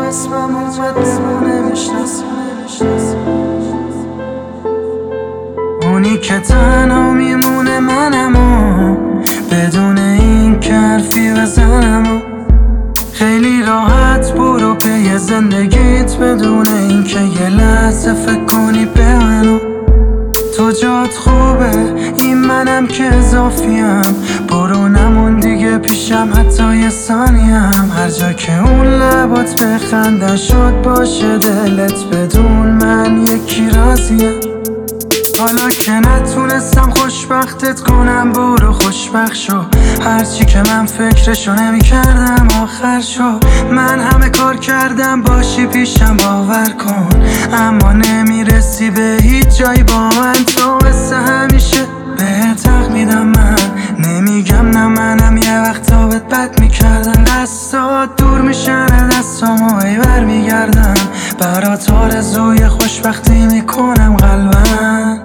اسمم اومد بگو نمیشناسی اونی که تنها میمونه منم و بدون این که حرفی بزنم و خیلی راحت برو پی زندگیت بدون این که یه لحظه فکر کنی به منو تو جات خوبه این منم که اضافیم برو نمون دیگه پیشم حتی یه ثانیم هر جا که اون لبات بخندن شد باشه دلت بدون من یکی راضیم حالا که نتونستم خوشبختت کنم برو خوشبخت شو هرچی که من فکرشو نمی کردم آخر شو من همه کار کردم باشی پیشم باور کن اما نمیرسی به هیچ جایی با من تو مثل همیشه بهت حق میدم من نمیگم نه منم یه وقتا بهت بد میکردم دستات دور میشن دستامو ای بر میگردم برات آرزوی خوشبختی میکنم قلبم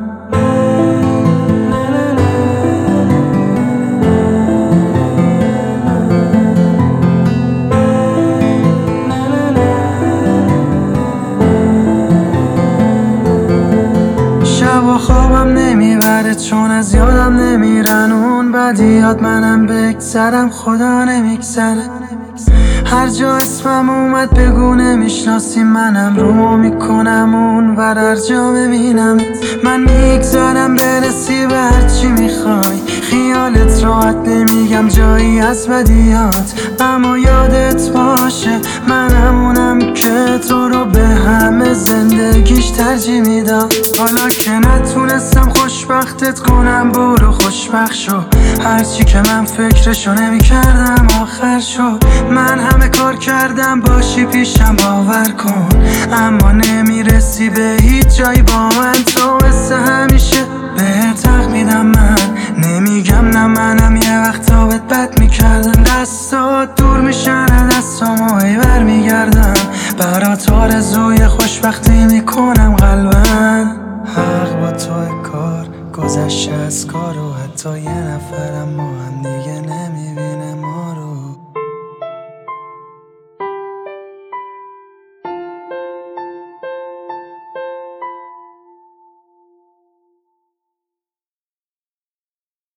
شب و خوابم نمیبره چون از یادم نمیرن اون بدیات منم بگذرم خدا نمیگذره هر جا اسمم اومد بگو نمیشناسی منم رو میکنم اون ور هر جا ببینم من میگذارم برسی به هرچی میخوای خیالت راحت نمیگم جایی از بدیات اما یادت باشه من همونم که تو رو به همه زندگیش ترجیح میدم حالا که نتونستم خوشبختت کنم برو خوشبخت شو هرچی که من فکرشو نمیکردم آخر شو من همه کار کردم باشی پیشم باور کن اما نمیرسی به هیچ جایی با من تو مثل همیشه بهت حق میدم من نمیگم نه منم یه وقتا بهت بد میکردم دستات دور میشن دستامو ای بر میگردم برات آرزوی خوشبختی میکنم